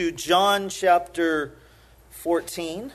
to John chapter 14.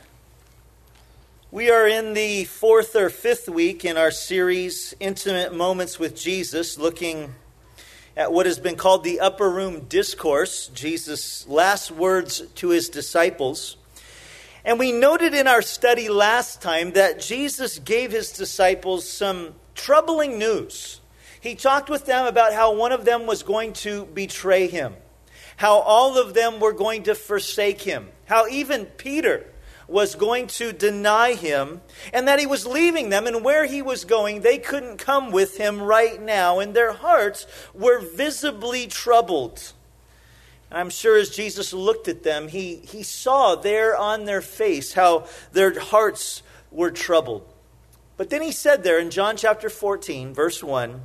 We are in the fourth or fifth week in our series, Intimate Moments with Jesus, looking at what has been called the Upper Room Discourse, Jesus' last words to his disciples. And we noted in our study last time that Jesus gave his disciples some troubling news. He talked with them about how one of them was going to betray him, how all of them were going to forsake him, how even Peter was going to deny him, and that he was leaving them, and where he was going, they couldn't come with him right now, and their hearts were visibly troubled. And I'm sure as Jesus looked at them, he saw there on their face how their hearts were troubled. But then he said there in John chapter 14, verse 1,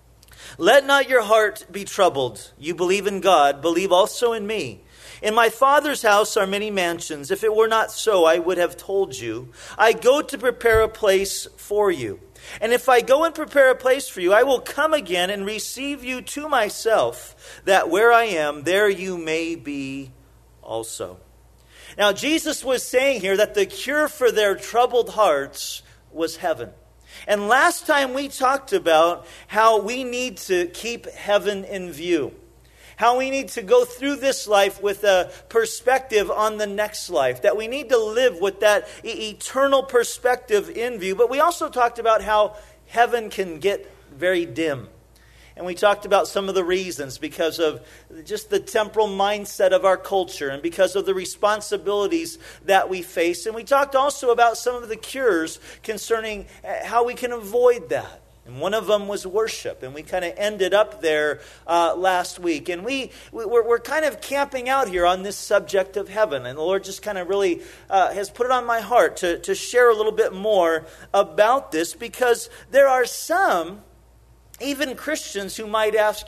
"Let not your heart be troubled. You believe in God, believe also in me. In my Father's house are many mansions. If it were not so, I would have told you. I go to prepare a place for you. And if I go and prepare a place for you, I will come again and receive you to myself, that where I am, there you may be also." Now, Jesus was saying here that the cure for their troubled hearts was heaven. And last time we talked about how we need to keep heaven in view. How we need to go through this life with a perspective on the next life. That we need to live with that eternal perspective in view. But we also talked about how heaven can get very dim. And we talked about some of the reasons because of just the temporal mindset of our culture and because of the responsibilities that we face. And we talked also about some of the cures concerning how we can avoid that. And one of them was worship. And we kind of ended up there last week. And we're kind of camping out here on this subject of heaven. And the Lord just kind of really has put it on my heart to share a little bit more about this. Because there are some, even Christians, who might ask,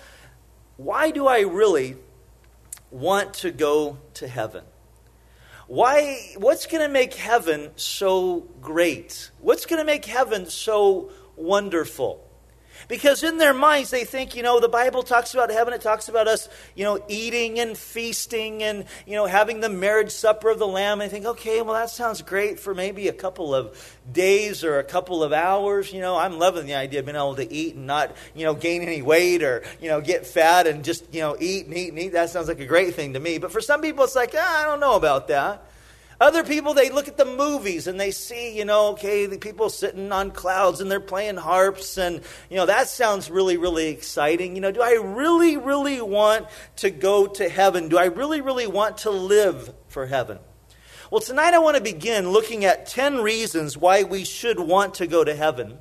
why do I really want to go to heaven? What's going to make heaven so great? What's going to make heaven so wonderful? Because in their minds they think, the Bible talks about heaven. It talks about us, eating and feasting and, having the marriage supper of the Lamb. And they think, okay, well, that sounds great for maybe a couple of days or a couple of hours. I'm loving the idea of being able to eat and not, gain any weight or, get fat and just, eat and eat and eat. That sounds like a great thing to me. But for some people, it's like, I don't know about that. Other people, they look at the movies and they see, the people sitting on clouds and they're playing harps and, that sounds really, really exciting. Do I really, really want to go to heaven? Do I really, really want to live for heaven? Well, tonight I want to begin looking at 10 reasons why we should want to go to heaven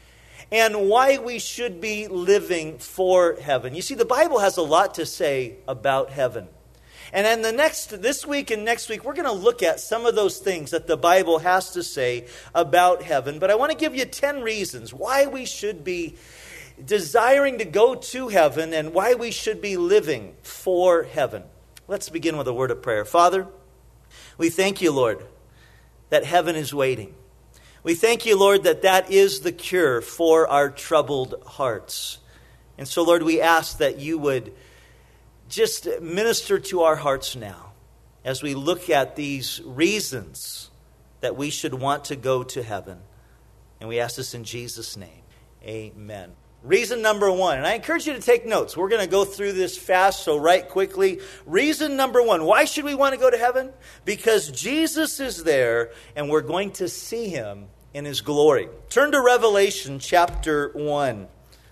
and why we should be living for heaven. You see, the Bible has a lot to say about heaven. And then this week and next week, we're going to look at some of those things that the Bible has to say about heaven. But I want to give you 10 reasons why we should be desiring to go to heaven and why we should be living for heaven. Let's begin with a word of prayer. Father, we thank you, Lord, that heaven is waiting. We thank you, Lord, that is the cure for our troubled hearts. And so, Lord, we ask that you would just minister to our hearts now as we look at these reasons that we should want to go to heaven. And we ask this in Jesus' name. Amen. Reason number 1, and I encourage you to take notes. We're going to go through this fast, so write quickly. Reason number 1, why should we want to go to heaven? Because Jesus is there and we're going to see him in his glory. Turn to Revelation chapter 1.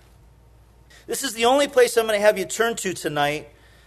This is the only place I'm going to have you turn to tonight.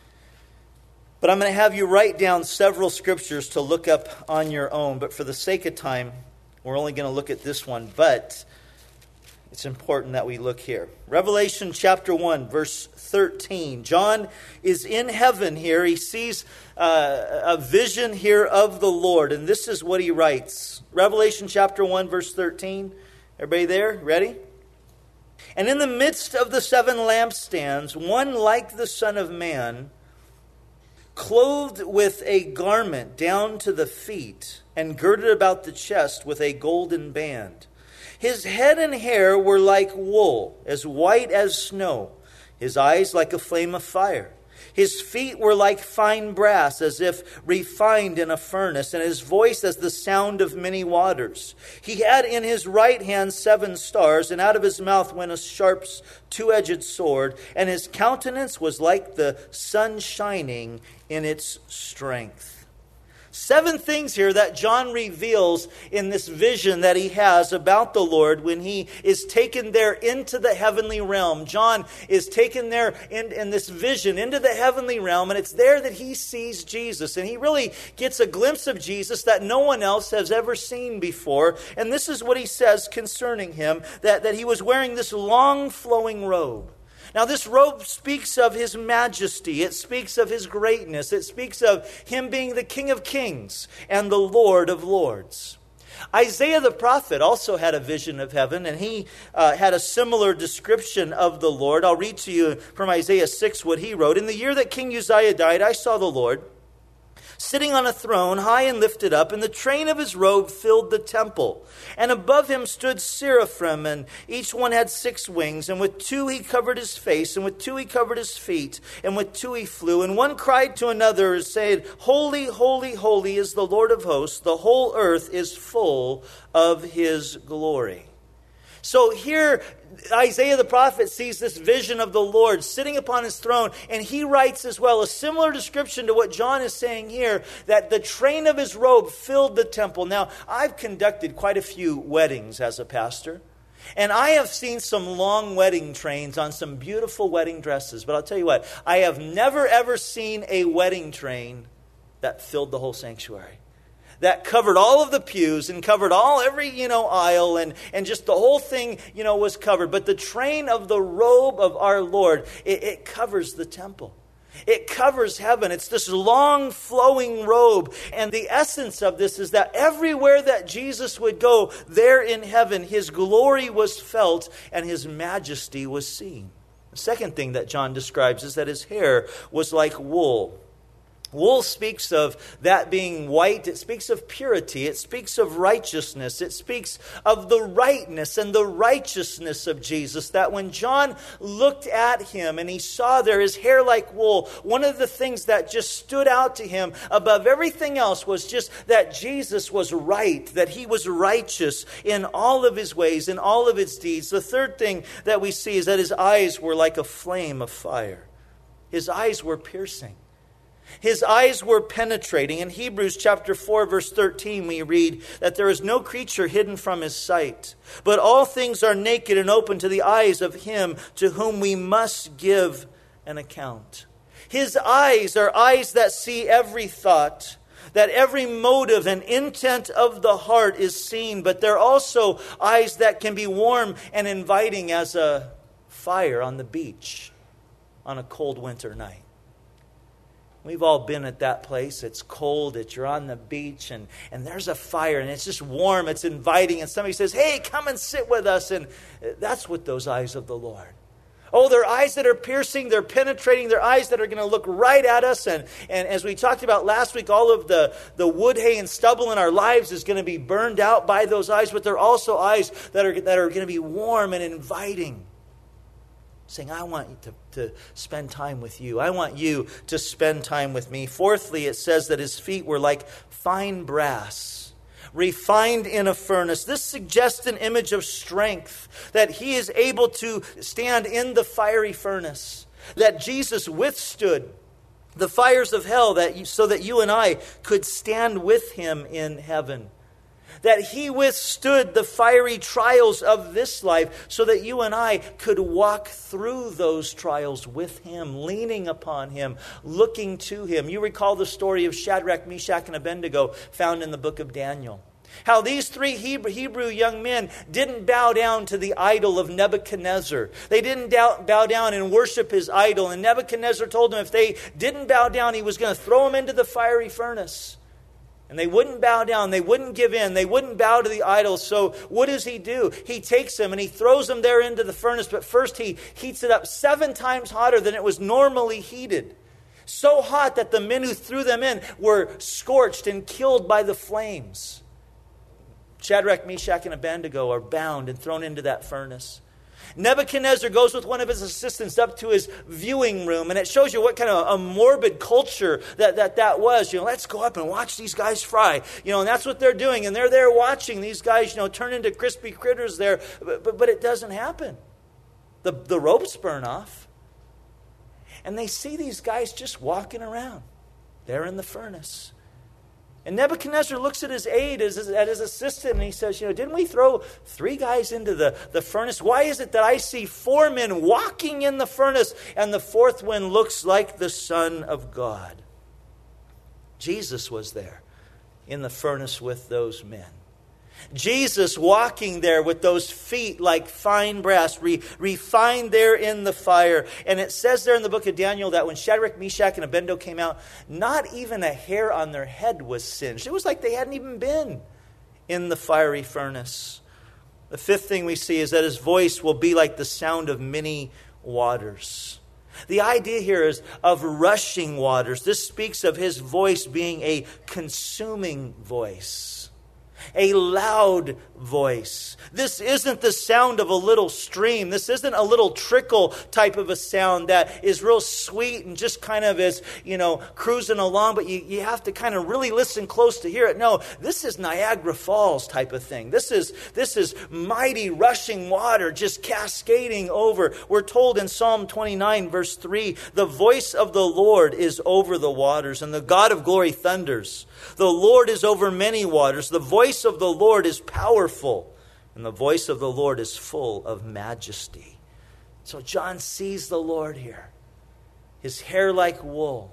But I'm going to have you write down several scriptures to look up on your own. But for the sake of time, we're only going to look at this one. But it's important that we look here. Revelation chapter 1, verse 13. John is in heaven here. He sees a vision here of the Lord. And this is what he writes. Revelation chapter 1, verse 13. Everybody there? Ready? "And in the midst of the 7 lampstands, one like the Son of Man, clothed with a garment down to the feet, and girded about the chest with a golden band. His head and hair were like wool, as white as snow, his eyes like a flame of fire. His feet were like fine brass, as if refined in a furnace, and his voice as the sound of many waters. He had in his right hand 7 stars, and out of his mouth went a sharp two-edged sword, and his countenance was like the sun shining in its strength. 7 things here that John reveals in this vision that he has about the Lord when he is taken there into the heavenly realm. John is taken there in this vision into the heavenly realm, and it's there that he sees Jesus. And he really gets a glimpse of Jesus that no one else has ever seen before. And this is what he says concerning him, that he was wearing this long flowing robe. Now, this robe speaks of his majesty. It speaks of his greatness. It speaks of him being the King of Kings and the Lord of Lords. Isaiah the prophet also had a vision of heaven, and he had a similar description of the Lord. I'll read to you from Isaiah 6 what he wrote. In the year that King Uzziah died, I saw the Lord sitting on a throne, high and lifted up, and the train of his robe filled the temple. And above him stood seraphim, and each one had 6 wings. And with 2 he covered his face, and with 2 he covered his feet, and with 2 he flew. And one cried to another, saying, Holy, holy, holy is the Lord of hosts. The whole earth is full of his glory. So here, Isaiah the prophet sees this vision of the Lord sitting upon his throne, and he writes as well a similar description to what John is saying here, that the train of his robe filled the temple. Now, I've conducted quite a few weddings as a pastor, and I have seen some long wedding trains on some beautiful wedding dresses. But I'll tell you what, I have never ever seen a wedding train that filled the whole sanctuary, that covered all of the pews and covered every aisle, and just the whole thing was covered. But the train of the robe of our Lord, it covers the temple. It covers heaven. It's this long flowing robe. And the essence of this is that everywhere that Jesus would go there in heaven, his glory was felt and his majesty was seen. The second thing that John describes is that his hair was like wool. Wool speaks of that being white. It speaks of purity. It speaks of righteousness. It speaks of the rightness and the righteousness of Jesus. That when John looked at him and he saw there his hair like wool, one of the things that just stood out to him above everything else was just that Jesus was right, that he was righteous in all of his ways, in all of his deeds. The third thing that we see is that his eyes were like a flame of fire. His eyes were piercing. His eyes were penetrating. In Hebrews chapter 4, verse 13, we read that there is no creature hidden from his sight, but all things are naked and open to the eyes of him to whom we must give an account. His eyes are eyes that see every thought, that every motive and intent of the heart is seen, but they're also eyes that can be warm and inviting as a fire on the beach on a cold winter night. We've all been at that place. It's cold. You're on the beach and there's a fire and it's just warm. It's inviting. And somebody says, hey, come and sit with us. And that's what those eyes of the Lord. Oh, they're eyes that are piercing. They're penetrating. They're eyes that are going to look right at us. And as we talked about last week, all of the wood, hay, and stubble in our lives is going to be burned out by those eyes. But they're also eyes that are going to be warm and inviting. Saying, I want you to spend time with you. I want you to spend time with me. Fourthly, it says that his feet were like fine brass, refined in a furnace. This suggests an image of strength, that he is able to stand in the fiery furnace, that Jesus withstood the fires of hell so that you and I could stand with him in heaven. That he withstood the fiery trials of this life so that you and I could walk through those trials with him, leaning upon him, looking to him. You recall the story of Shadrach, Meshach, and Abednego found in the book of Daniel. How these 3 Hebrew young men didn't bow down to the idol of Nebuchadnezzar. They didn't bow down and worship his idol. And Nebuchadnezzar told them if they didn't bow down, he was going to throw them into the fiery furnace. And they wouldn't bow down. They wouldn't give in. They wouldn't bow to the idols. So what does he do? He takes them and he throws them there into the furnace. But first he heats it up 7 times hotter than it was normally heated. So hot that the men who threw them in were scorched and killed by the flames. Shadrach, Meshach, and Abednego are bound and thrown into that furnace. Nebuchadnezzar goes with one of his assistants up to his viewing room, and it shows you what kind of a morbid culture that was. Let's go up and watch these guys fry. And that's what they're doing, and they're there watching these guys, turn into crispy critters there. But it doesn't happen. The ropes burn off, and they see these guys just walking around. They're in the furnace. And Nebuchadnezzar looks at his aide, at his assistant, and he says, didn't we throw 3 guys into the furnace? Why is it that I see 4 men walking in the furnace, and the 4th one looks like the Son of God? Jesus was there in the furnace with those men. Jesus walking there with those feet like fine brass, refined there in the fire. And it says there in the book of Daniel that when Shadrach, Meshach, and Abednego came out, not even a hair on their head was singed. It was like they hadn't even been in the fiery furnace. The 5th thing we see is that his voice will be like the sound of many waters. The idea here is of rushing waters. This speaks of his voice being a consuming voice. A loud voice. This isn't the sound of a little stream. This isn't a little trickle type of a sound that is real sweet and just kind of is, cruising along, but you have to kind of really listen close to hear it. No, this is Niagara Falls type of thing. This is mighty rushing water just cascading over. We're told in Psalm 29 verse 3, the voice of the Lord is over the waters, and the God of glory thunders. The Lord is over many waters. The voice of the Lord is powerful, and the voice of the Lord is full of majesty. So John sees the Lord here. His hair like wool,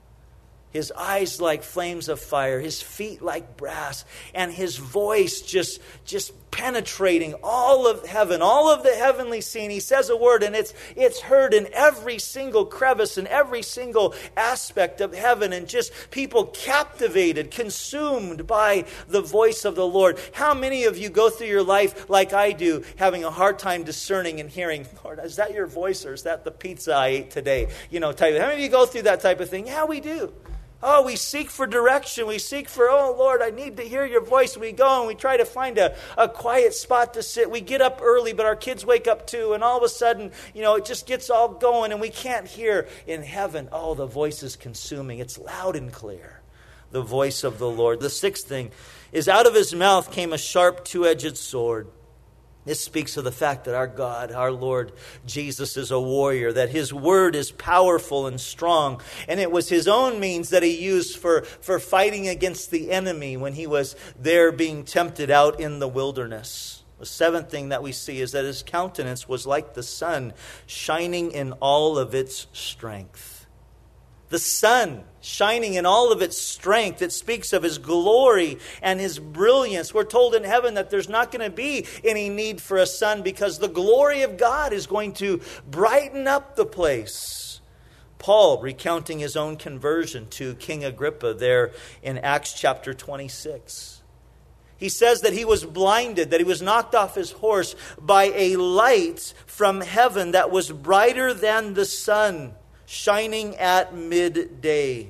his eyes like flames of fire, his feet like brass, and his voice just penetrating all of heaven, all of the heavenly scene. He says a word, and it's heard in every single crevice and every single aspect of heaven, and just people captivated, consumed by the voice of the Lord. How many of you go through your life like I do, having a hard time discerning and hearing, Lord, is that your voice or is that the pizza I ate today? How many of you go through that type of thing? Yeah, we do. Oh, we seek for direction. We seek for, oh, Lord, I need to hear your voice. We go and we try to find a quiet spot to sit. We get up early, but our kids wake up too. And all of a sudden, it just gets all going and we can't hear. In heaven, oh, the voice is consuming. It's loud and clear. The voice of the Lord. The 6th thing is out of his mouth came a sharp 2-edged sword. This speaks of the fact that our God, our Lord Jesus, is a warrior, that his word is powerful and strong. And it was his own means that he used for fighting against the enemy when he was there being tempted out in the wilderness. The 7th thing that we see is that his countenance was like the sun, shining in all of its strength. The sun shining in all of its strength. It speaks of his glory and his brilliance. We're told in heaven that there's not going to be any need for a sun because the glory of God is going to brighten up the place. Paul recounting his own conversion to King Agrippa there in Acts chapter 26. He says that he was blinded, that he was knocked off his horse by a light from heaven that was brighter than the sun, shining at midday.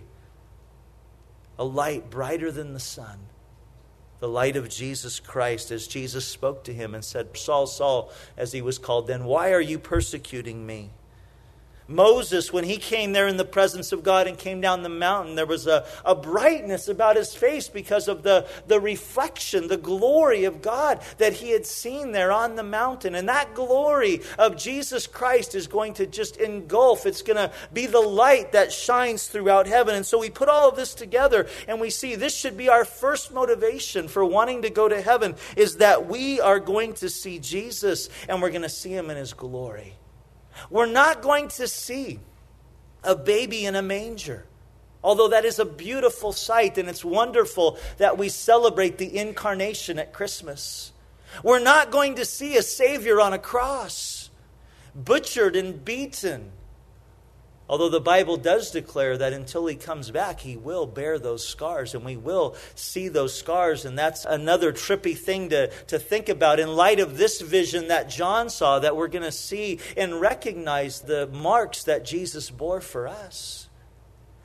A light brighter than the sun. The light of Jesus Christ, as Jesus spoke to him and said, Saul, Saul, as he was called then, why are you persecuting me? Moses, when he came there in the presence of God and came down the mountain, there was a brightness about his face because of the reflection, the glory of God that he had seen there on the mountain. And that glory of Jesus Christ is going to just engulf. It's going to be the light that shines throughout heaven. And so we put all of this together and we see this should be our first motivation for wanting to go to heaven, is that we are going to see Jesus and we're going to see him in his glory. We're not going to see a baby in a manger, although that is a beautiful sight and it's wonderful that we celebrate the incarnation at Christmas. We're not going to see a Savior on a cross, butchered and beaten, although the Bible does declare that until he comes back, he will bear those scars and we will see those scars. And that's another trippy thing to think about in light of this vision that John saw, that we're going to see and recognize the marks that Jesus bore for us.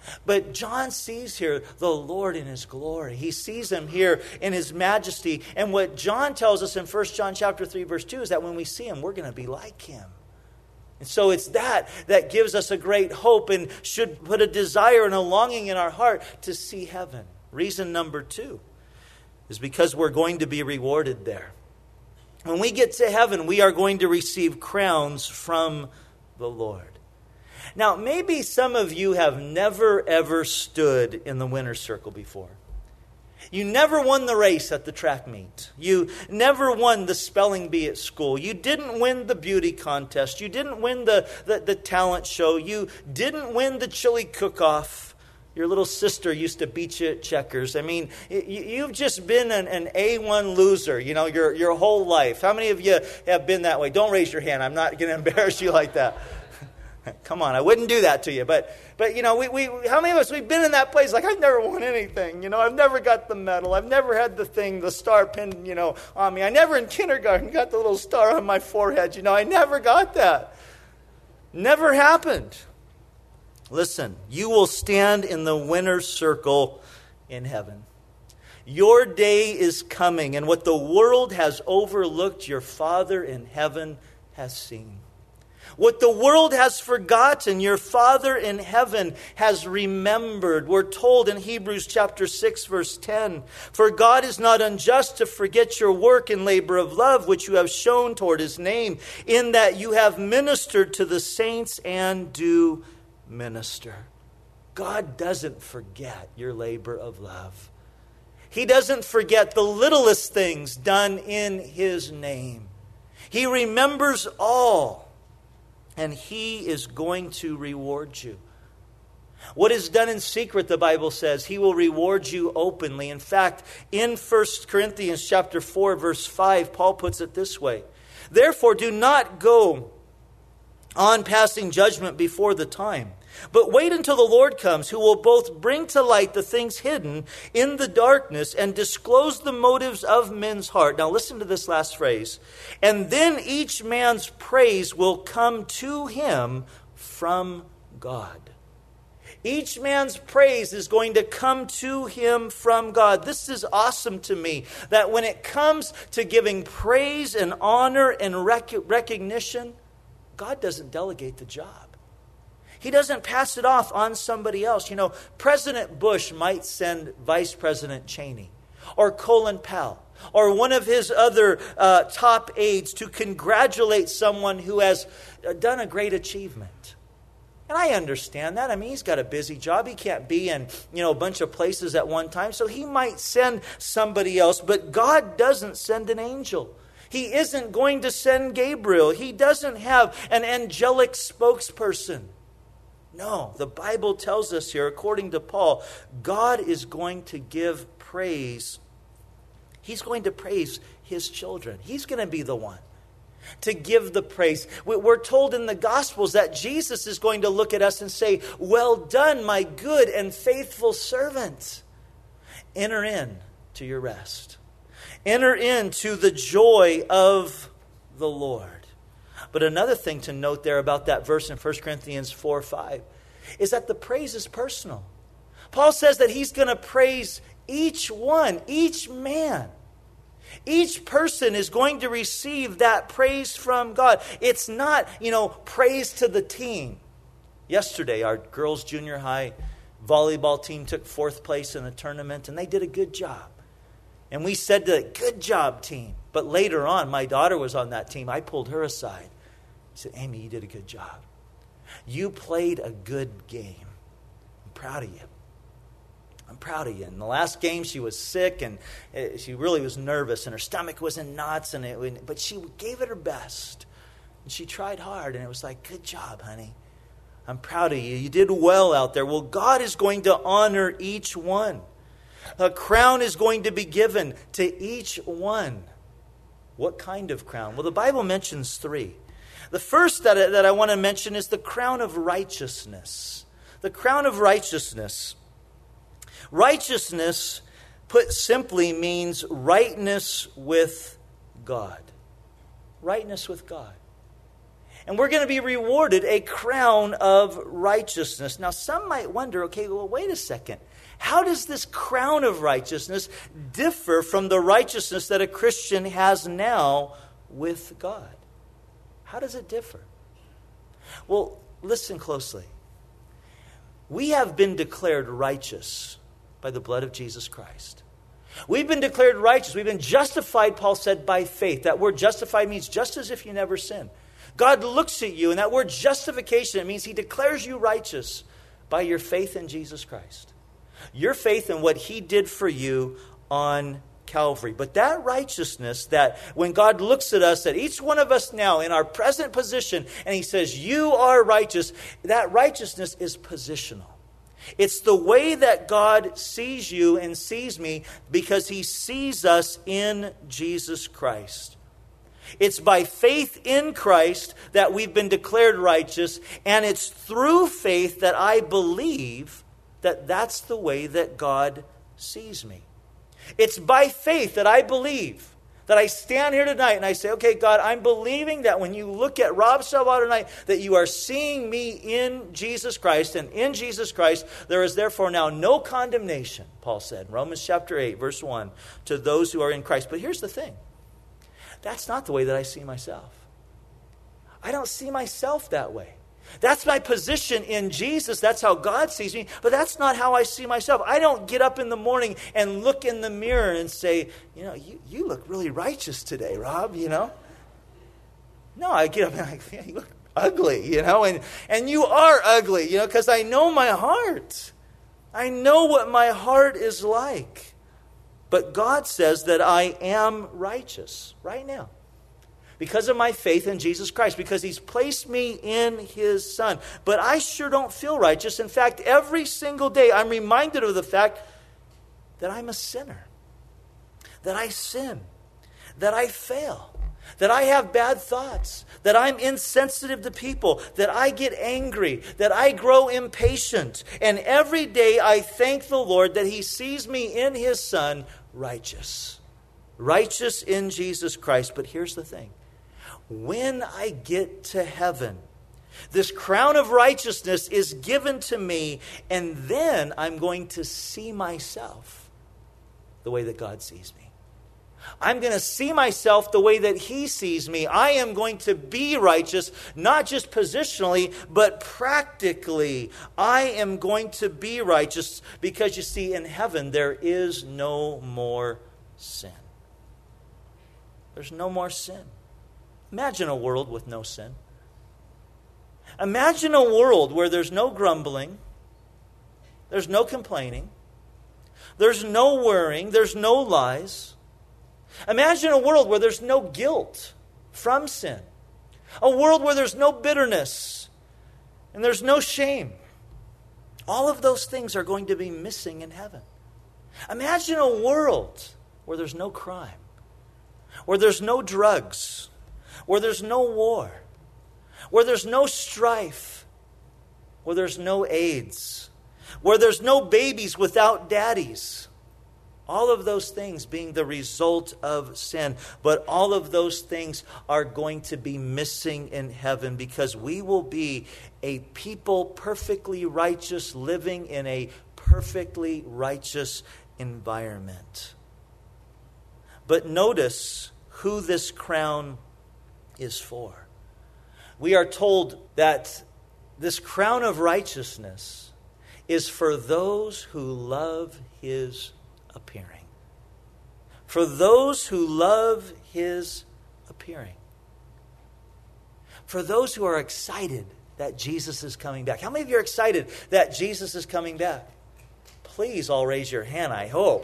But John sees here the Lord in his glory. He sees him here in his majesty. And what John tells us in 1 John chapter 3, verse 2 is that when we see him, we're going to be like him. And so it's that gives us a great hope and should put a desire and a longing in our heart to see heaven. Reason number 2 is because we're going to be rewarded there. When we get to heaven, we are going to receive crowns from the Lord. Now, maybe some of you have never, ever stood in the winner's circle before. You never won the race at the track meet. You never won the spelling bee at school. You didn't win the beauty contest. You didn't win the talent show. You didn't win the chili cook-off. Your little sister used to beat you at checkers. I mean, you've just been an A1 loser, your whole life. How many of you have been that way? Don't raise your hand. I'm not going to embarrass you like that. Come on, I wouldn't do that to you. But we how many of us, we've been in that place like, I've never won anything. I've never got the medal. I've never had the star pinned, on me. I never in kindergarten got the little star on my forehead. I never got that. Never happened. Listen, you will stand in the winner's circle in heaven. Your day is coming, and what the world has overlooked, your Father in heaven has seen. What the world has forgotten, your Father in heaven has remembered. We're told in Hebrews chapter 6, verse 10, "For God is not unjust to forget your work and labor of love, which you have shown toward his name, in that you have ministered to the saints and do minister." God doesn't forget your labor of love. He doesn't forget the littlest things done in his name. He remembers all. And he is going to reward you. What is done in secret, the Bible says, he will reward you openly. In fact, in 1 Corinthians chapter 4, verse 5, Paul puts it this way: "Therefore do not go on passing judgment before the time, but wait until the Lord comes, who will both bring to light the things hidden in the darkness and disclose the motives of men's heart." Now listen to this last phrase. "And then each man's praise will come to him from God." Each man's praise is going to come to him from God. This is awesome to me, that when it comes to giving praise and honor and recognition, God doesn't delegate the job. He doesn't pass it off on somebody else. President Bush might send Vice President Cheney or Colin Powell or one of his other top aides to congratulate someone who has done a great achievement. And I understand that. I mean, he's got a busy job. He can't be in, a bunch of places at one time. So he might send somebody else. But God doesn't send an angel. He isn't going to send Gabriel. He doesn't have an angelic spokesperson. No, the Bible tells us here, according to Paul, God is going to give praise. He's going to praise his children. He's going to be the one to give the praise. We're told in the Gospels that Jesus is going to look at us and say, "Well done, my good and faithful servant. Enter in to your rest. Enter into the joy of the Lord." But another thing to note there about that verse in 1 Corinthians 4:5 is that the praise is personal. Paul says that he's going to praise each one, each man. Each person is going to receive that praise from God. It's not, praise to the team. Yesterday, our girls' junior high volleyball team took 4th place in the tournament, and they did a good job. And we said to them, "Good job, team." But later on, my daughter was on that team. I pulled her aside. I said, "Amy, you did a good job. You played a good game. I'm proud of you. I'm proud of you." In the last game, she was sick, and she really was nervous, and her stomach was in knots, but she gave it her best. And she tried hard, and it was like, "Good job, honey. I'm proud of you. You did well out there." Well, God is going to honor each one. A crown is going to be given to each one. What kind of crown? Well, the Bible mentions 3. The first that I want to mention is the crown of righteousness. The crown of righteousness. Righteousness, put simply, means rightness with God. Rightness with God. And we're going to be rewarded a crown of righteousness. Now, some might wonder, okay, well, wait a second. How does this crown of righteousness differ from the righteousness that a Christian has now with God? How does it differ? Well, listen closely. We have been declared righteous by the blood of Jesus Christ. We've been declared righteous. We've been justified, Paul said, by faith. That word justified means just as if you never sinned. God looks at you, and that word justification, it means he declares you righteous by your faith in Jesus Christ. Your faith in what he did for you on Calvary. But that righteousness, that when God looks at us, at each one of us now in our present position, and he says, you are righteous, that righteousness is positional. It's the way that God sees you and sees me because he sees us in Jesus Christ. It's by faith in Christ that we've been declared righteous, and it's through faith that I believe that that's the way that God sees me. It's by faith that I believe, that I stand here tonight and I say, okay, God, I'm believing that when you look at Rob Salvato tonight, that you are seeing me in Jesus Christ, and in Jesus Christ there is therefore now no condemnation, Paul said in Romans chapter 8, verse 1, to those who are in Christ. But here's the thing. That's not the way that I see myself. I don't see myself that way. That's my position in Jesus. That's how God sees me. But that's not how I see myself. I don't get up in the morning and look in the mirror and say, you look really righteous today, Rob, No, I get up and I'm like, you look ugly, and you are ugly, because I know my heart. I know what my heart is like. But God says that I am righteous right now because of my faith in Jesus Christ, because he's placed me in his Son. But I sure don't feel righteous. In fact, every single day I'm reminded of the fact that I'm a sinner, that I sin, that I fail, that I have bad thoughts, that I'm insensitive to people, that I get angry, that I grow impatient. And every day I thank the Lord that he sees me in his Son righteous. Righteous in Jesus Christ. But here's the thing. When I get to heaven, this crown of righteousness is given to me, and then I'm going to see myself the way that God sees me. I'm going to see myself the way that he sees me. I am going to be righteous, not just positionally, but practically. I am going to be righteous because, you see, in heaven there is no more sin. There's no more sin. Imagine a world with no sin. Imagine a world where there's no grumbling, there's no complaining, there's no worrying, there's no lies. Imagine a world where there's no guilt from sin. A world where there's no bitterness and there's no shame. All of those things are going to be missing in heaven. Imagine a world where there's no crime, where there's no drugs, where there's no war, where there's no strife, where there's no AIDS, where there's no babies without daddies. All of those things being the result of sin. But all of those things are going to be missing in heaven because we will be a people perfectly righteous living in a perfectly righteous environment. But notice who this crown is for. We are told that this crown of righteousness is for those who love his appearing. For those who love his appearing. For those who are excited that Jesus is coming back. How many of you are excited that Jesus is coming back? Please all raise your hand, I hope.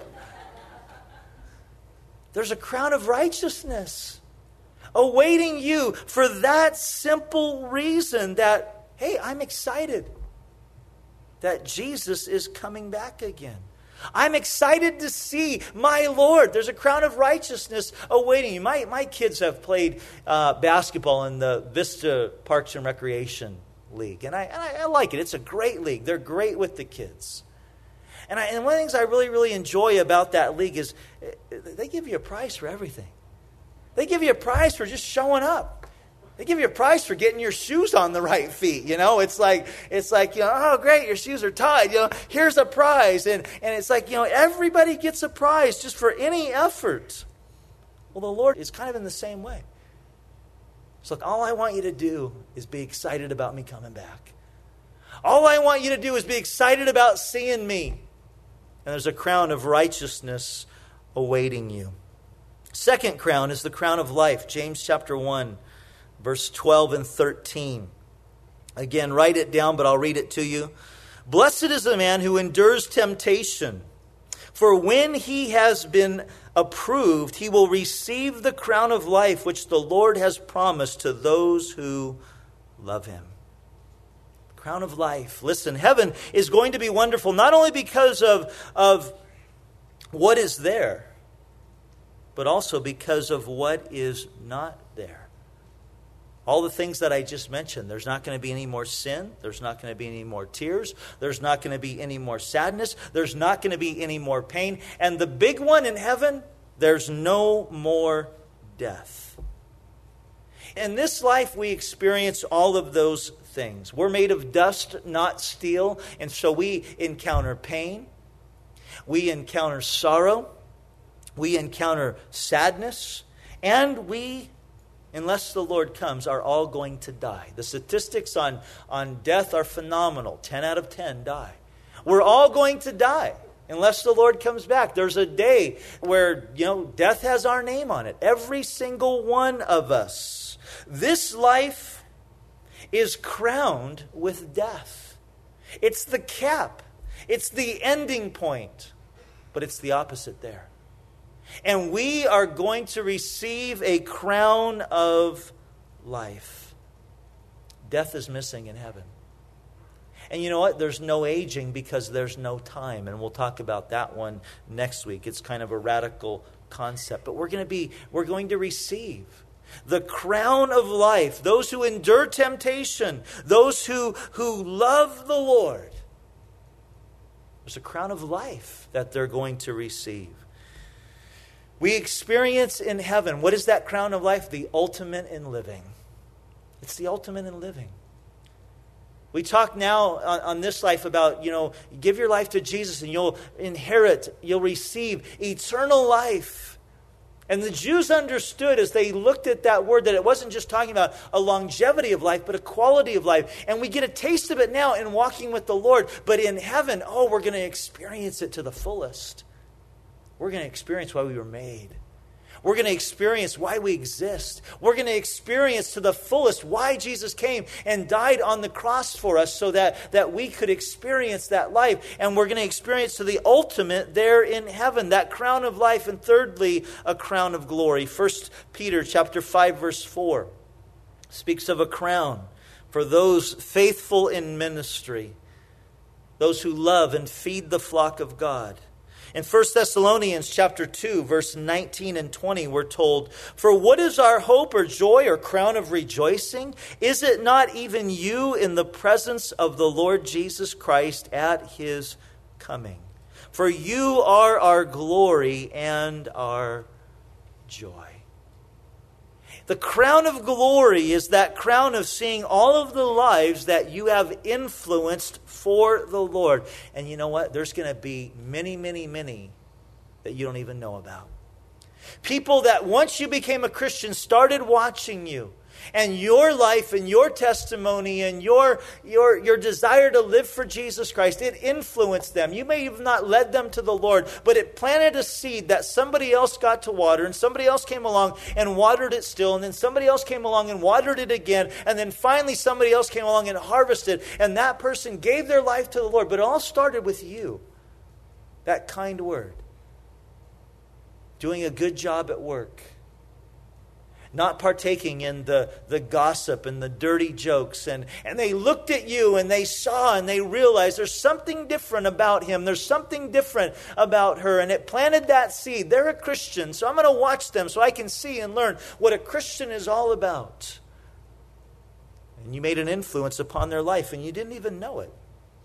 There's a crown of righteousness awaiting you for that simple reason that, hey, I'm excited that Jesus is coming back again. I'm excited to see my Lord. There's a crown of righteousness awaiting you. My kids have played basketball in the Vista Parks and Recreation League. And I like it. It's a great league. They're great with the kids. And one of the things I really, really enjoy about that league is they give you a prize for everything. They give you a prize for just showing up. They give you a prize for getting your shoes on the right feet. It's like, oh, great, your shoes are tied. Here's a prize. And it's like, everybody gets a prize just for any effort. Well, the Lord is kind of in the same way. It's like, all I want you to do is be excited about me coming back. All I want you to do is be excited about seeing me. And there's a crown of righteousness awaiting you. Second crown is the crown of life. James chapter 1. Verse 12 and 13. Again, write it down, but I'll read it to you. Blessed is the man who endures temptation, for when he has been approved, he will receive the crown of life which the Lord has promised to those who love him. Crown of life. Listen, heaven is going to be wonderful, not only because of what is there, but also because of what is not there. All the things that I just mentioned. There's not going to be any more sin. There's not going to be any more tears. There's not going to be any more sadness. There's not going to be any more pain. And the big one in heaven, there's no more death. In this life, we experience all of those things. We're made of dust, not steel. And so we encounter pain. We encounter sorrow. We encounter sadness. And we, unless the Lord comes, are all going to die. The statistics on death are phenomenal. 10 out of 10 die. We're all going to die unless the Lord comes back. There's a day where, death has our name on it. Every single one of us. This life is crowned with death. It's the cap. It's the ending point. But it's the opposite there. And we are going to receive a crown of life. Death is missing in heaven. And you know what? There's no aging because there's no time. And we'll talk about that one next week. It's kind of a radical concept. But we're going to receive the crown of life. Those who endure temptation. Those who love the Lord. There's a crown of life that they're going to receive. We experience in heaven, what is that crown of life? The ultimate in living. It's the ultimate in living. We talk now on this life about, give your life to Jesus and you'll receive eternal life. And the Jews understood as they looked at that word that it wasn't just talking about a longevity of life, but a quality of life. And we get a taste of it now in walking with the Lord. But in heaven, we're going to experience it to the fullest. We're going to experience why we were made. We're going to experience why we exist. We're going to experience to the fullest why Jesus came and died on the cross for us so that we could experience that life. And we're going to experience to the ultimate there in heaven, that crown of life. And thirdly, a crown of glory. 1 Peter chapter 5, verse 4 speaks of a crown for those faithful in ministry, those who love and feed the flock of God. In 1 Thessalonians chapter 2, verse 19 and 20, we're told, "For what is our hope or joy or crown of rejoicing? Is it not even you in the presence of the Lord Jesus Christ at his coming? For you are our glory and our joy." The crown of glory is that crown of seeing all of the lives that you have influenced for the Lord. And you know what? There's going to be many, many, many that you don't even know about. People that once you became a Christian started watching you. And your life and your testimony and your desire to live for Jesus Christ, it influenced them. You may have not led them to the Lord, but it planted a seed that somebody else got to water, and somebody else came along and watered it still, and then somebody else came along and watered it again, and then finally somebody else came along and harvested, and that person gave their life to the Lord. But it all started with you. That kind word. Doing a good job at work. Not partaking in the gossip and the dirty jokes. And they looked at you and they saw and they realized there's something different about him. There's something different about her. And it planted that seed. They're a Christian, so I'm going to watch them so I can see and learn what a Christian is all about. And you made an influence upon their life and you didn't even know it.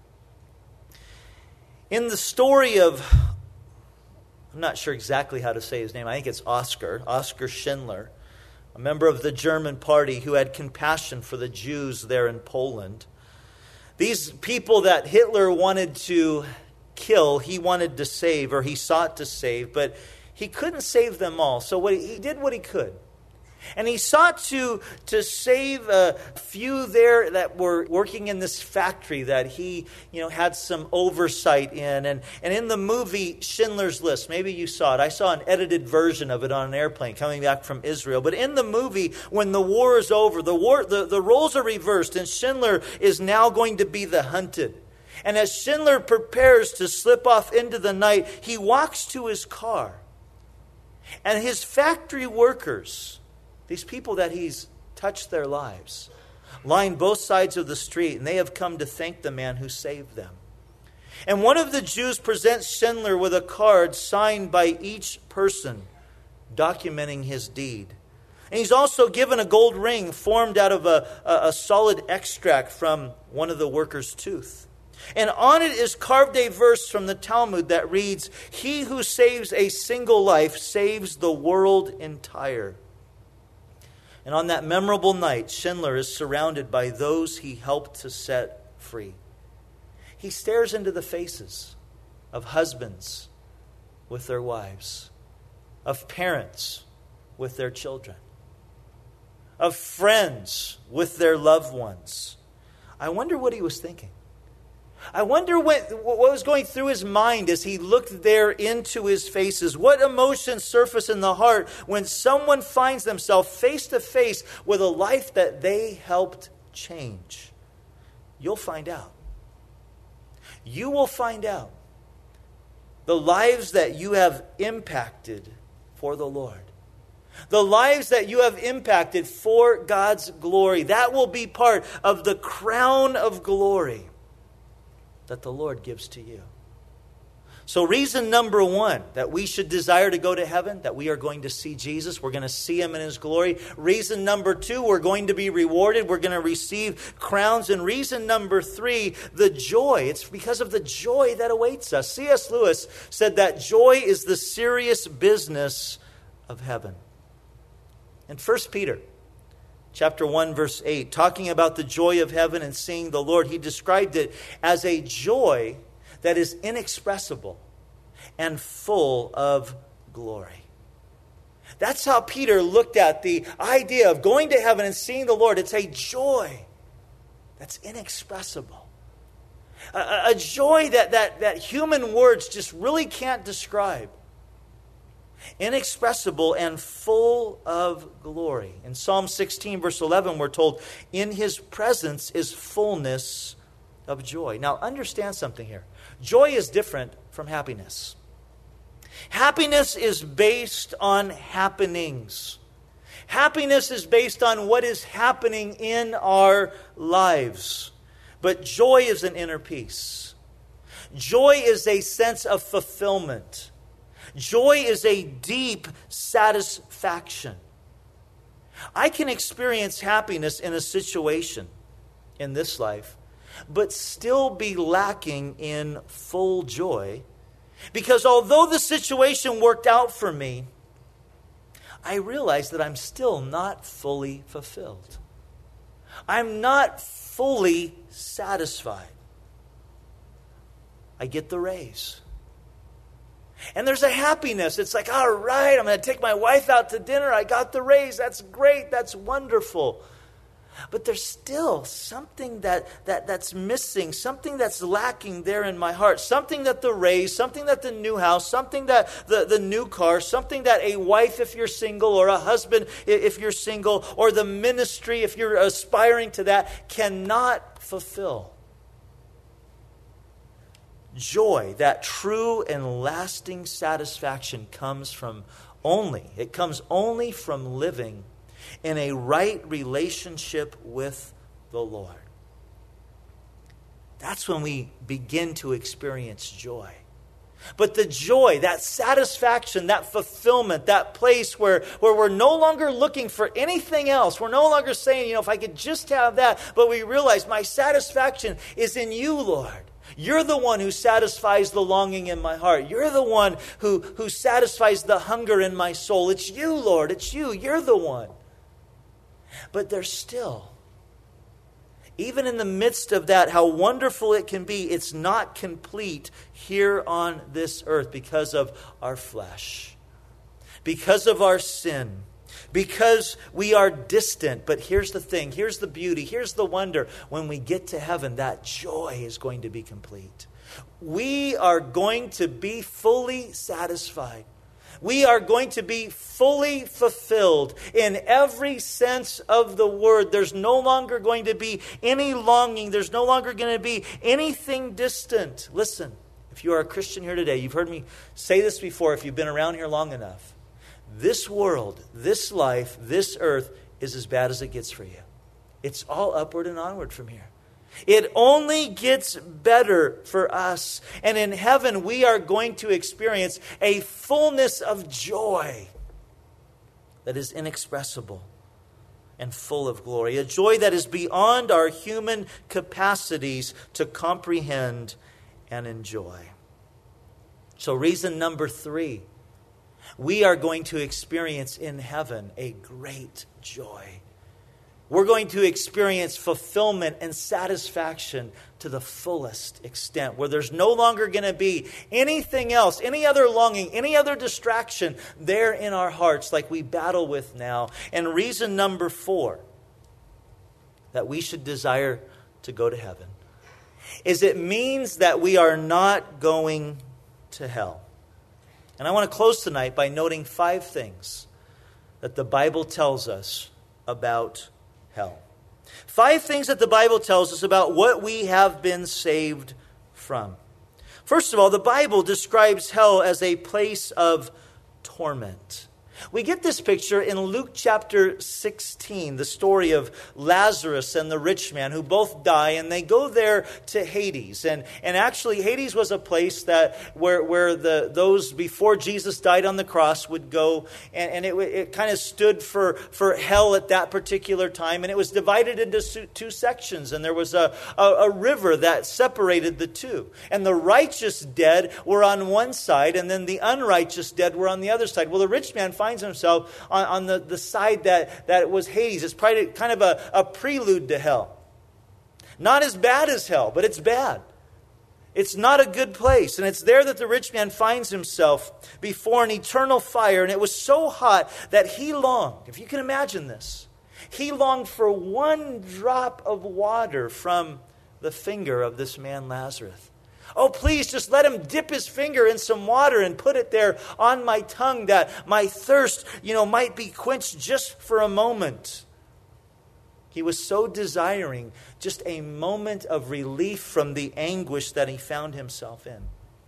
In the story of, I'm not sure exactly how to say his name. I think it's Oskar Schindler. a member of the German party who had compassion for the Jews there in Poland. These people that Hitler wanted to kill, he wanted to save, or he sought to save, but he couldn't save them all. So he did what he could. And he sought to save a few there that were working in this factory that he, had some oversight in. And in the movie Schindler's List, maybe you saw it. I saw an edited version of it on an airplane coming back from Israel. But in the movie, when the war is over, the roles are reversed, and Schindler is now going to be the hunted. And as Schindler prepares to slip off into the night, he walks to his car. And his factory workers, these people that he's touched their lives, line both sides of the street, and they have come to thank the man who saved them. And one of the Jews presents Schindler with a card signed by each person, documenting his deed. And he's also given a gold ring formed out of a solid extract from one of the workers' tooth. And on it is carved a verse from the Talmud that reads, "He who saves a single life saves the world entire." And on that memorable night, Schindler is surrounded by those he helped to set free. He stares into the faces of husbands with their wives, of parents with their children, of friends with their loved ones. I wonder what he was thinking. I wonder what was going through his mind as he looked there into his faces. What emotions surface in the heart when someone finds themselves face to face with a life that they helped change? You'll find out. You will find out the lives that you have impacted for the Lord. The lives that you have impacted for God's glory. That will be part of the crown of glory that the Lord gives to you. So reason number one that we should desire to go to heaven, that we are going to see Jesus. We're going to see him in his glory. Reason number two, we're going to be rewarded. We're going to receive crowns. And reason number three, the joy. It's because of the joy that awaits us. C.S. Lewis said that joy is the serious business of heaven. In 1 Peter chapter 1, verse 8, talking about the joy of heaven and seeing the Lord, he described it as a joy that is inexpressible and full of glory. That's how Peter looked at the idea of going to heaven and seeing the Lord. It's a joy that's inexpressible. A joy that human words just really can't describe. Inexpressible and full of glory. In Psalm 16, verse 11, we're told, "In his presence is fullness of joy." Now, understand something here. Joy is different from happiness. Happiness is based on happenings. Happiness is based on what is happening in our lives. But joy is an inner peace. Joy is a sense of fulfillment. Joy is a deep satisfaction. I can experience happiness in a situation in this life, but still be lacking in full joy, because although the situation worked out for me, I realize that I'm still not fully fulfilled. I'm not fully satisfied. I get the raise. And there's a happiness. It's like, all right, I'm going to take my wife out to dinner. I got the raise. That's great. That's wonderful. But there's still something that's missing, something that's lacking there in my heart. Something that the raise, something that the new house, something that the new car, something that a wife if you're single, or a husband if you're single, or the ministry if you're aspiring to that, cannot fulfill. Joy, that true and lasting satisfaction, comes only from living in a right relationship with the Lord. That's when we begin to experience joy. But the joy, that satisfaction, that fulfillment, that place where we're no longer looking for anything else. We're no longer saying, if I could just have that. But we realize my satisfaction is in you, Lord. You're the one who satisfies the longing in my heart. You're the one who satisfies the hunger in my soul. It's you, Lord. It's you. You're the one. But there's still, even in the midst of that, how wonderful it can be, it's not complete here on this earth because of our flesh, because of our sin, because we are distant. But here's the thing, here's the beauty, here's the wonder. When we get to heaven, that joy is going to be complete. We are going to be fully satisfied. We are going to be fully fulfilled in every sense of the word. There's no longer going to be any longing. There's no longer going to be anything distant. Listen, if you are a Christian here today, you've heard me say this before if you've been around here long enough. This world, this life, this earth is as bad as it gets for you. It's all upward and onward from here. It only gets better for us. And in heaven, we are going to experience a fullness of joy that is inexpressible and full of glory. A joy that is beyond our human capacities to comprehend and enjoy. So reason number 3, we are going to experience in heaven a great joy. We're going to experience fulfillment and satisfaction to the fullest extent, where there's no longer going to be anything else, any other longing, any other distraction there in our hearts like we battle with now. And reason number 4 that we should desire to go to heaven is it means that we are not going to hell. And I want to close tonight by noting 5 things that the Bible tells us about hell. 5 things that the Bible tells us about what we have been saved from. First of all, the Bible describes hell as a place of torment. We get this picture in Luke chapter 16, the story of Lazarus and the rich man who both die, and they go there to Hades. And actually, Hades was a place that where those before Jesus died on the cross would go, and it kind of stood for hell at that particular time. And it was divided into 2 sections, and there was a river that separated the two. And the righteous dead were on one side, and then the unrighteous dead were on the other side. Well, the rich man finds himself on the side that was Hades. It's probably kind of a prelude to hell. Not as bad as hell, but it's bad. It's not a good place. And it's there that the rich man finds himself before an eternal fire. And it was so hot that he longed, if you can imagine this, he longed for one drop of water from the finger of this man Lazarus. Oh, please, just let him dip his finger in some water and put it there on my tongue that my thirst, might be quenched just for a moment. He was so desiring just a moment of relief from the anguish that he found himself in.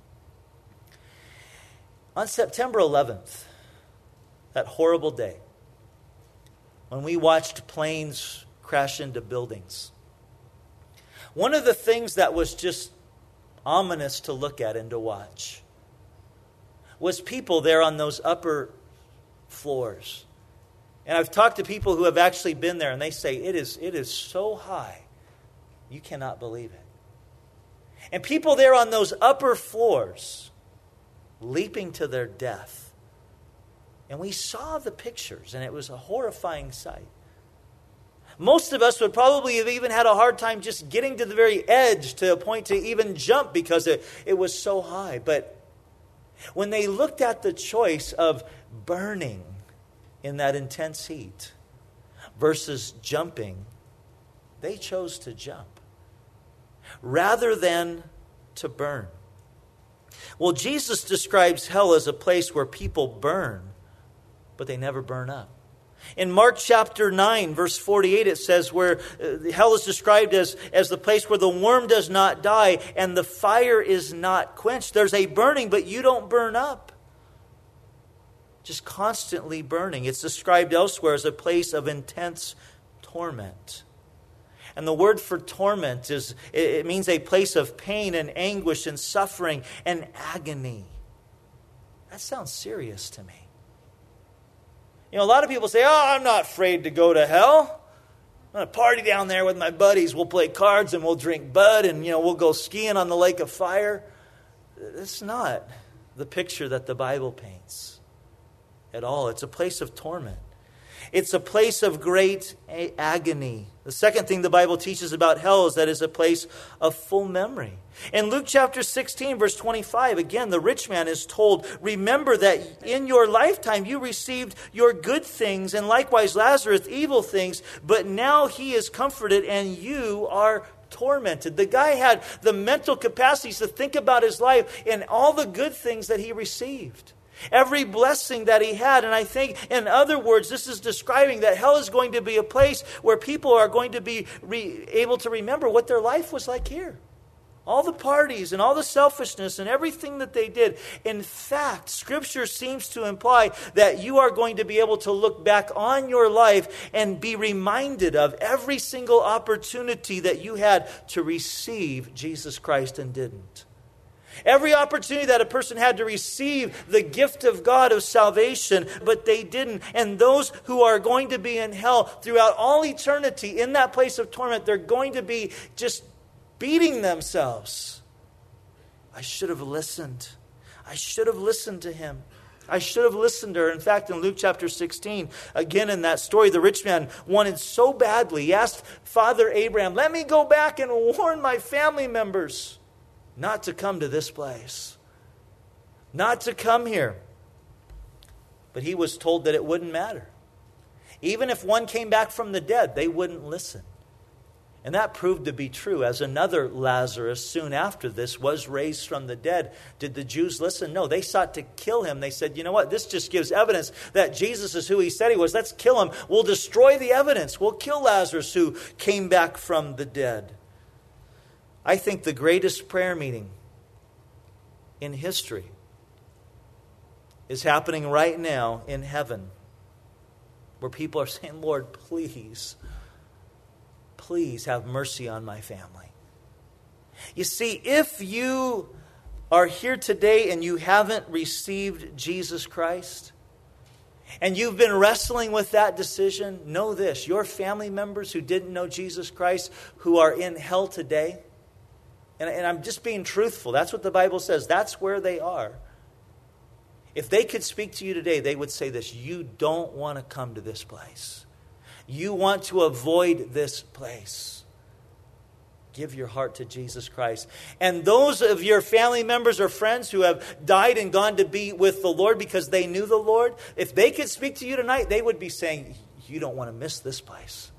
On September 11th, that horrible day, when we watched planes crash into buildings, one of the things that was just ominous to look at and to watch was people there on those upper floors. And I've talked to people who have actually been there, and they say it is so high you cannot believe it. And people there on those upper floors leaping to their death. And we saw the pictures, and it was a horrifying sight. Most of us would probably have even had a hard time just getting to the very edge to a point to even jump because it was so high. But when they looked at the choice of burning in that intense heat versus jumping, they chose to jump rather than to burn. Well, Jesus describes hell as a place where people burn, but they never burn up. In Mark chapter 9, verse 48, it says where hell is described as the place where the worm does not die and the fire is not quenched. There's a burning, but you don't burn up. Just constantly burning. It's described elsewhere as a place of intense torment. And the word for torment it means a place of pain and anguish and suffering and agony. That sounds serious to me. A lot of people say, I'm not afraid to go to hell. I'm going to party down there with my buddies. We'll play cards and we'll drink Bud and, we'll go skiing on the lake of fire. It's not the picture that the Bible paints at all. It's a place of torment. It's a place of great agony. The second thing the Bible teaches about hell is that it's a place of full memory. In Luke chapter 16, verse 25, again, the rich man is told, remember that in your lifetime you received your good things, and likewise Lazarus evil things, but now he is comforted and you are tormented. The guy had the mental capacities to think about his life and all the good things that he received. Every blessing that he had. And I think, in other words, this is describing that hell is going to be a place where people are going to be able to remember what their life was like here. All the parties and all the selfishness and everything that they did. In fact, Scripture seems to imply that you are going to be able to look back on your life and be reminded of every single opportunity that you had to receive Jesus Christ and didn't. Every opportunity that a person had to receive the gift of God of salvation, but they didn't. And those who are going to be in hell throughout all eternity in that place of torment, they're going to be just beating themselves. I should have listened. I should have listened to him. I should have listened to her. In fact, in Luke chapter 16, again in that story, the rich man wanted so badly. He asked Father Abraham, let me go back and warn my family members not to come to this place, not to come here. But he was told that it wouldn't matter. Even if one came back from the dead, they wouldn't listen. And that proved to be true, as another Lazarus soon after this was raised from the dead. Did the Jews listen? No, they sought to kill him. They said, you know what, this just gives evidence that Jesus is who he said he was. Let's kill him. We'll destroy the evidence. We'll kill Lazarus who came back from the dead. I think the greatest prayer meeting in history is happening right now in heaven, where people are saying, Lord, please have mercy on my family. You see, if you are here today and you haven't received Jesus Christ, and you've been wrestling with that decision, know this, your family members who didn't know Jesus Christ, who are in hell today, and I'm just being truthful. That's what the Bible says. That's where they are. If they could speak to you today, they would say this: you don't want to come to this place. You want to avoid this place. Give your heart to Jesus Christ. And those of your family members or friends who have died and gone to be with the Lord because they knew the Lord, if they could speak to you tonight, they would be saying, you don't want to miss this place.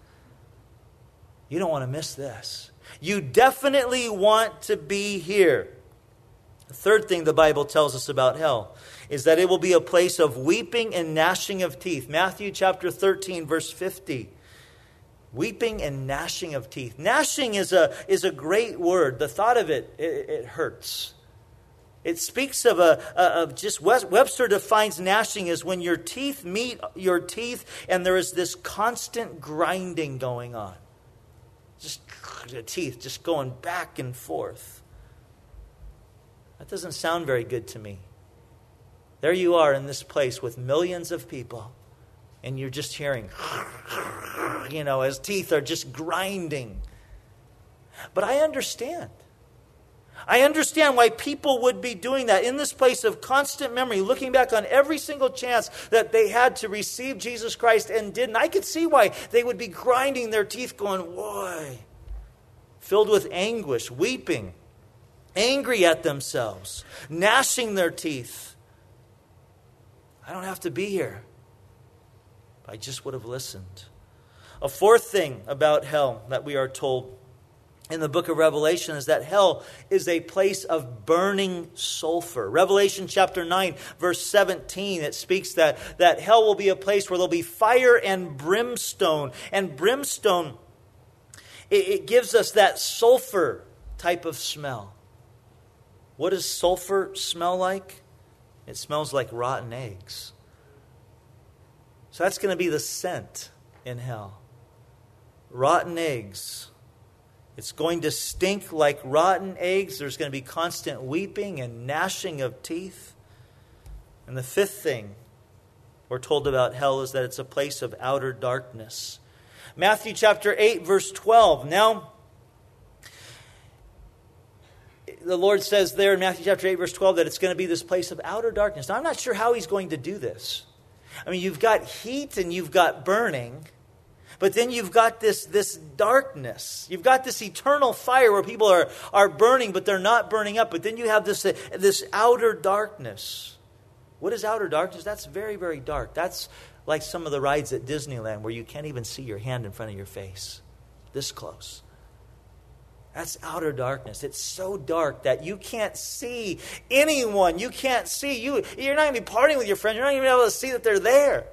You don't want to miss this. You definitely want to be here. The third thing the Bible tells us about hell is that it will be a place of weeping and gnashing of teeth. Matthew chapter 13, verse 50. Weeping and gnashing of teeth. Gnashing is a great word. The thought of it hurts. It speaks of just Webster defines gnashing as when your teeth meet your teeth and there is this constant grinding going on. Just the teeth just going back and forth. That doesn't sound very good to me. There you are in this place with millions of people, and you're just hearing, as teeth are just grinding. But I understand. I understand why people would be doing that in this place of constant memory, looking back on every single chance that they had to receive Jesus Christ and didn't. I could see why they would be grinding their teeth going, why? Filled with anguish, weeping, angry at themselves, gnashing their teeth. I don't have to be here. I just would have listened. A fourth thing about hell that we are told in the book of Revelation is that hell is a place of burning sulfur. Revelation chapter 9, verse 17, it speaks that hell will be a place where there'll be fire and brimstone. And brimstone, it gives us that sulfur type of smell. What does sulfur smell like? It smells like rotten eggs. So that's going to be the scent in hell. Rotten eggs. It's going to stink like rotten eggs. There's going to be constant weeping and gnashing of teeth. And the fifth thing we're told about hell is that it's a place of outer darkness. Matthew chapter 8, verse 12. Now, the Lord says there in Matthew chapter 8, verse 12, that it's going to be this place of outer darkness. Now, I'm not sure how he's going to do this. I mean, you've got heat and you've got burning, but then you've got this darkness. You've got this eternal fire where people are burning, but they're not burning up. But then you have this outer darkness. What is outer darkness? That's very, very dark. That's like some of the rides at Disneyland where you can't even see your hand in front of your face. This close. That's outer darkness. It's so dark that you can't see anyone. You can't see. You're not going to be partying with your friends. You're not going to be able to see that they're there.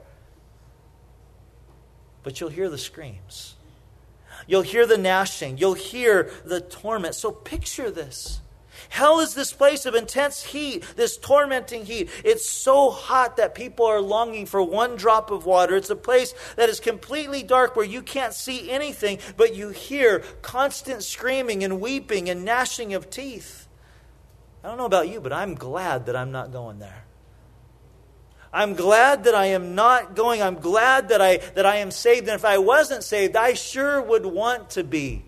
But you'll hear the screams. You'll hear the gnashing. You'll hear the torment. So picture this. Hell is this place of intense heat, this tormenting heat. It's so hot that people are longing for one drop of water. It's a place that is completely dark where you can't see anything, but you hear constant screaming and weeping and gnashing of teeth. I don't know about you, but I'm glad that I'm not going there. I'm glad that I am not going. I'm glad that I am saved. And if I wasn't saved, I sure would want to be.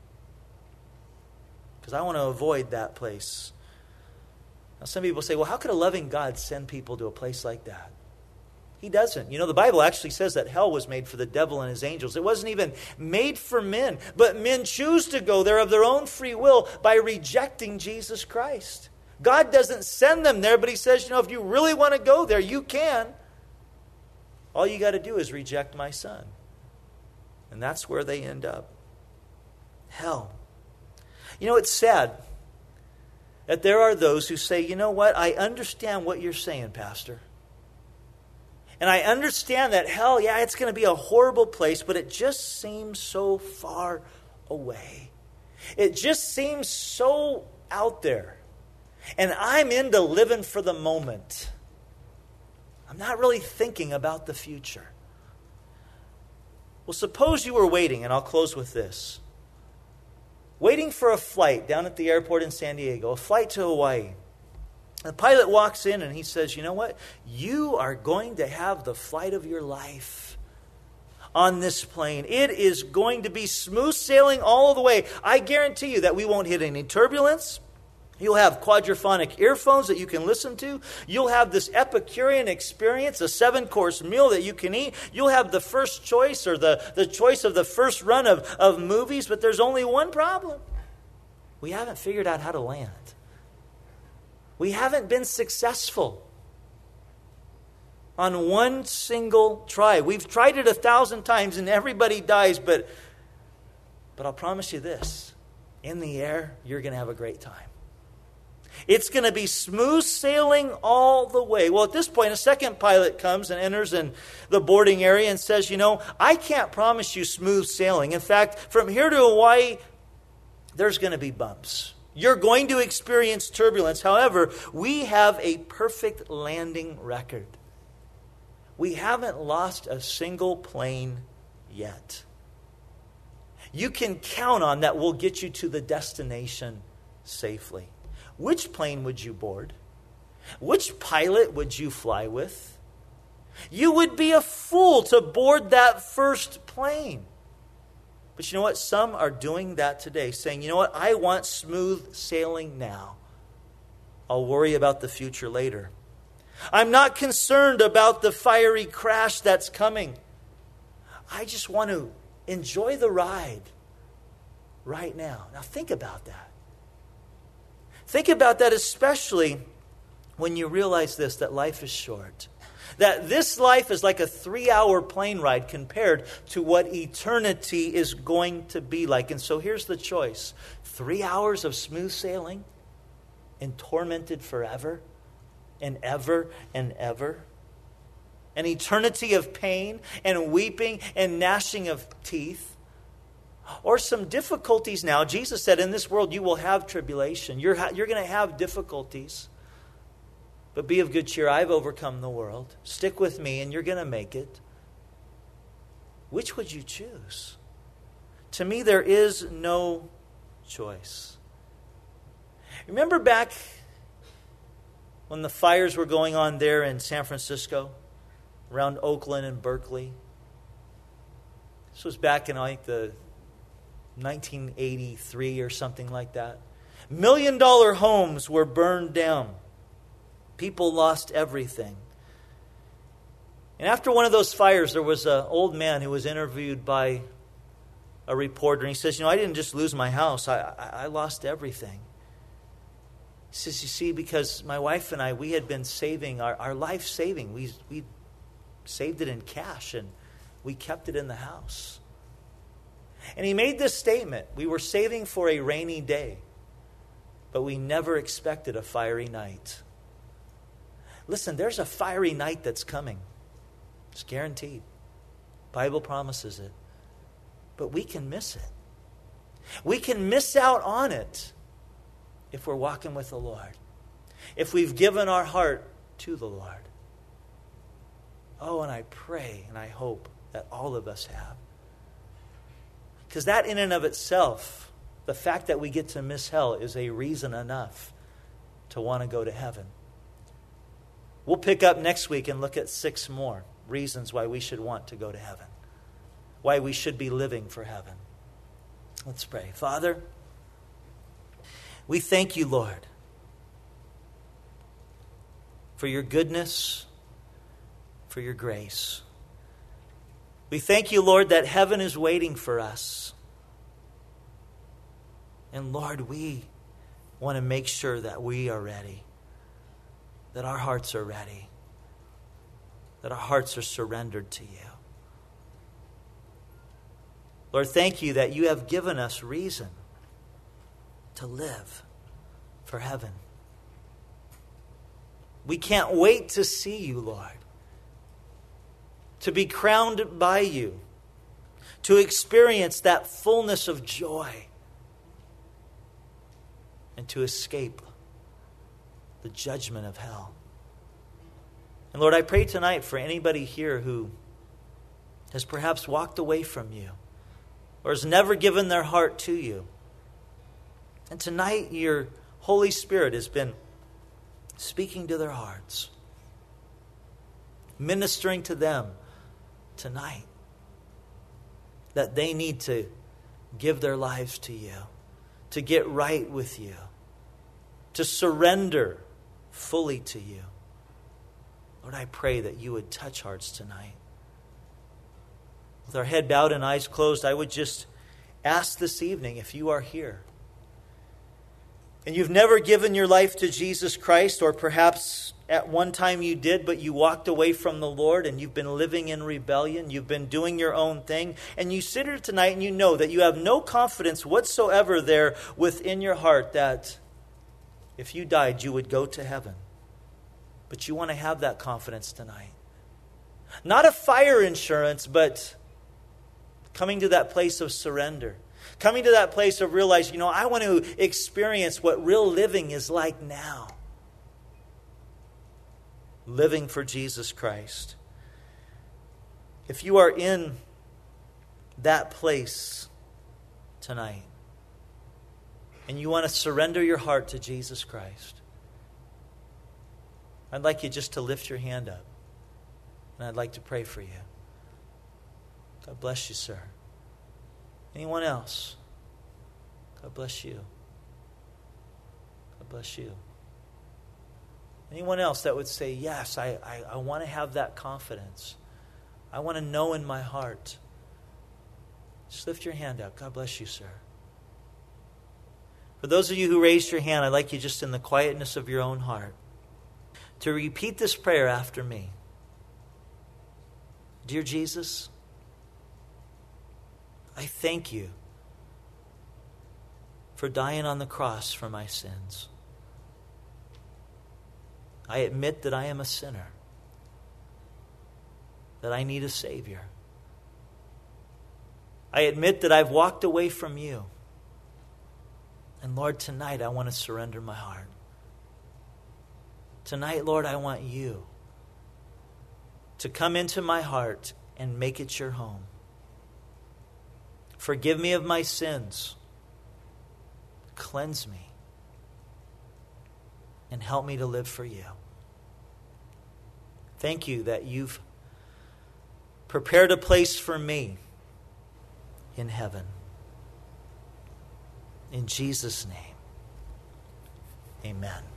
Because I want to avoid that place. Now, some people say, well, how could a loving God send people to a place like that? He doesn't. You know, the Bible actually says that hell was made for the devil and his angels. It wasn't even made for men. But men choose to go there of their own free will by rejecting Jesus Christ. God doesn't send them there, but he says, you know, if you really want to go there, you can. All you got to do is reject my son. And that's where they end up. Hell. You know, it's sad that there are those who say, you know what, I understand what you're saying, Pastor. And I understand that hell, yeah, it's going to be a horrible place, but it just seems so far away. It just seems so out there. And I'm into living for the moment. I'm not really thinking about the future. Well, suppose you were waiting, and I'll close with this. Waiting for a flight down at the airport in San Diego, a flight to Hawaii. The pilot walks in and he says, you know what? You are going to have the flight of your life on this plane. It is going to be smooth sailing all the way. I guarantee you that we won't hit any turbulence. You'll have quadraphonic earphones that you can listen to. You'll have this Epicurean experience, a 7-course meal that you can eat. You'll have the first choice or the choice of the first run of movies. But there's only one problem. We haven't figured out how to land. We haven't been successful on one single try. We've tried it 1,000 times and everybody dies. But I'll promise you this. In the air, you're going to have a great time. It's going to be smooth sailing all the way. Well, at this point, a second pilot comes and enters in the boarding area and says, you know, I can't promise you smooth sailing. In fact, from here to Hawaii, there's going to be bumps. You're going to experience turbulence. However, we have a perfect landing record. We haven't lost a single plane yet. You can count on that we'll get you to the destination safely. Which plane would you board? Which pilot would you fly with? You would be a fool to board that first plane. But you know what? Some are doing that today, saying, you know what? I want smooth sailing now. I'll worry about the future later. I'm not concerned about the fiery crash that's coming. I just want to enjoy the ride right now. Now think about that. Think about that, especially when you realize this, that life is short. That this life is like a 3-hour plane ride compared to what eternity is going to be like. And so here's the choice. 3 hours of smooth sailing and tormented forever and ever and ever. An eternity of pain and weeping and gnashing of teeth. Or some difficulties now. Jesus said, in this world you will have tribulation. You're going to have difficulties. But be of good cheer. I've overcome the world. Stick with me and you're going to make it. Which would you choose? To me, there is no choice. Remember back when the fires were going on there in San Francisco, around Oakland and Berkeley? This was back in, I think, the 1983 or something like that. $1 million homes were burned down. People lost everything. And after one of those fires, there was an old man who was interviewed by a reporter. And he says, I didn't just lose my house. I lost everything. He says, you see, because my wife and I, we had been saving, our life saving. We saved it in cash, and we kept it in the house. And he made this statement: we were saving for a rainy day, but we never expected a fiery night. Listen, there's a fiery night that's coming. It's guaranteed. Bible promises it. But we can miss it. We can miss out on it if we're walking with the Lord. If we've given our heart to the Lord. Oh, and I pray and I hope that all of us have. Because that in and of itself, the fact that we get to miss hell is a reason enough to want to go to heaven. We'll pick up next week and look at 6 more reasons why we should want to go to heaven. Why we should be living for heaven. Let's pray. Father, we thank you, Lord, for your goodness, for your grace. We thank you, Lord, that heaven is waiting for us. And Lord, we want to make sure that we are ready, that our hearts are ready, that our hearts are surrendered to you. Lord, thank you that you have given us reason to live for heaven. We can't wait to see you, Lord, to be crowned by you, to experience that fullness of joy, and to escape the judgment of hell. And Lord, I pray tonight for anybody here who has perhaps walked away from you or has never given their heart to you. And tonight your Holy Spirit has been speaking to their hearts, ministering to them tonight that they need to give their lives to you, to get right with you, to surrender fully to you. Lord, I pray that you would touch hearts tonight. With our head bowed and eyes closed, I would just ask this evening, if you are here and you've never given your life to Jesus Christ, or perhaps at one time you did, but you walked away from the Lord and you've been living in rebellion, you've been doing your own thing, and you sit here tonight and you know that you have no confidence whatsoever there within your heart that if you died, you would go to heaven. But you want to have that confidence tonight. Not a fire insurance, but coming to that place of surrender. Coming to that place of realizing, I want to experience what real living is like now. Living for Jesus Christ. If you are in that place tonight and you want to surrender your heart to Jesus Christ, I'd like you just to lift your hand up, and I'd like to pray for you. God bless you, sir. Anyone else? God bless you. God bless you. Anyone else that would say, yes, I want to have that confidence. I want to know in my heart. Just lift your hand up. God bless you, sir. For those of you who raised your hand, I'd like you just in the quietness of your own heart to repeat this prayer after me. Dear Jesus, I thank you for dying on the cross for my sins. I admit that I am a sinner, that I need a Savior. I admit that I've walked away from you. And Lord, tonight I want to surrender my heart. Tonight, Lord, I want you to come into my heart and make it your home. Forgive me of my sins. Cleanse me. And help me to live for you. Thank you that you've prepared a place for me in heaven. In Jesus' name, amen.